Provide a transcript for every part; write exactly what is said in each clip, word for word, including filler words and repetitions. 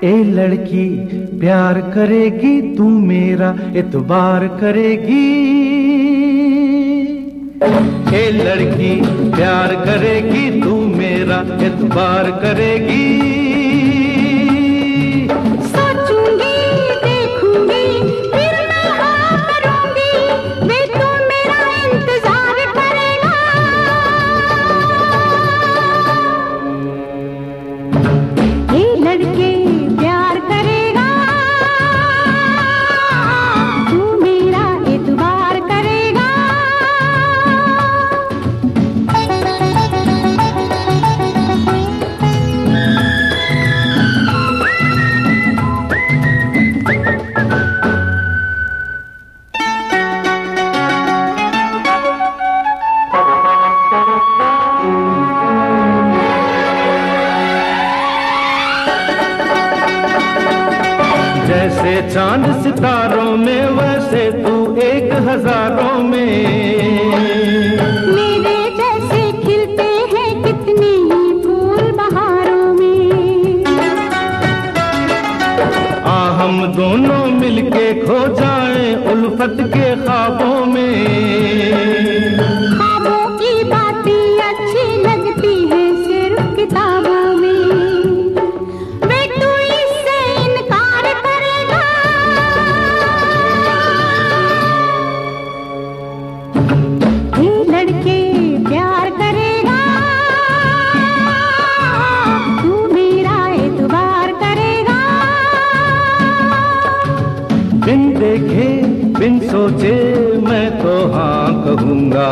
ए लड़की प्यार करेगी तू मेरा एतबार करेगी। ए लड़की प्यार करेगी तू मेरा एतबार करेगी। सोचूंगी देखूंगी फिर मैं हाँ करूंगी, वे तू मेरा इंतजार करेगा। ए लड़के प्यार करेगा तू मेरा एतबार करेगा। जैसे चांद सितारों में वैसे तू एक हजारों में। मेरे जैसे खिलते हैं कितने ही फूल बहारों में। आ हम दोनों मिलके खो जाएं उल्फत के ख्वाबों में। ख्वाबों की बातें अच्छी लगती है सिर्फ किताबों में, वे तू इससे इनकार करेगा। ये लड़के प्यार करेगा तू मेरा एतबार करेगा। बिन देखे बिन सोचे मैं तो हाँ कहूँगा।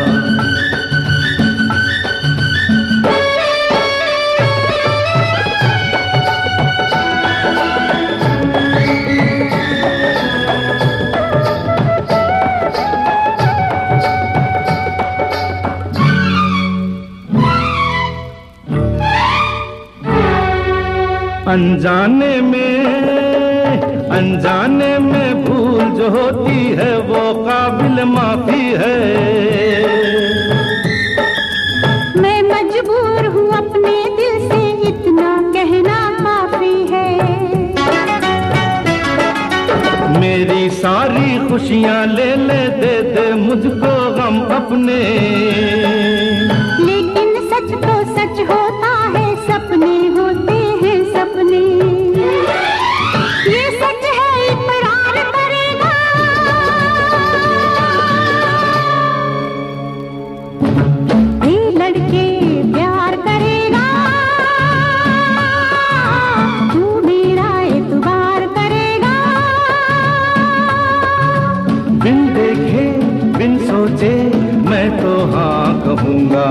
अनजाने में अनजाने में भूल जो होती है वो काबिल माफी है। मैं मजबूर हूँ अपने दिल से इतना कहना काफी है। मेरी सारी खुशियाँ ले ले दे दे मुझको गम अपने। लेकिन सच तो सच होता है, सपने होते हैं सपने। ये सच है इकरार करेगा। ये लड़के प्यार करेगा तू मेरा एतबार करेगा। बिन देखे बिन सोचे मैं तो हाँ कहूँगा।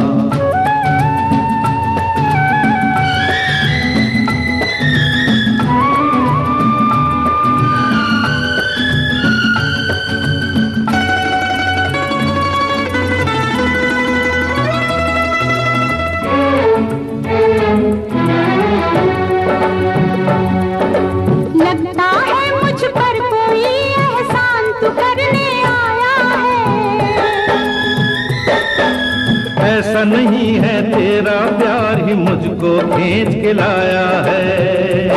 लगता है मुझ पर कोई एहसान तू करने आया है। ऐसा नहीं है तेरा प्यार ही मुझको खींच के लाया है।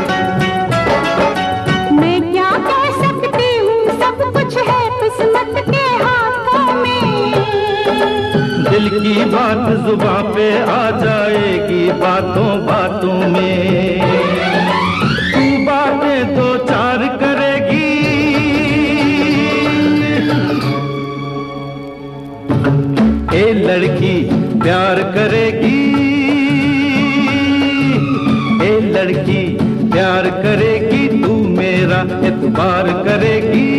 मैं क्या कह सकती हूँ, सब कुछ है किस्मत के हाथों में। दिल की बात जुबां पे आ जाएगी बातों बातों में। तू बातें दो चार करेगी। ए लड़की प्यार करेगी। ए लड़की प्यार करेगी तू मेरा एतबार करेगी।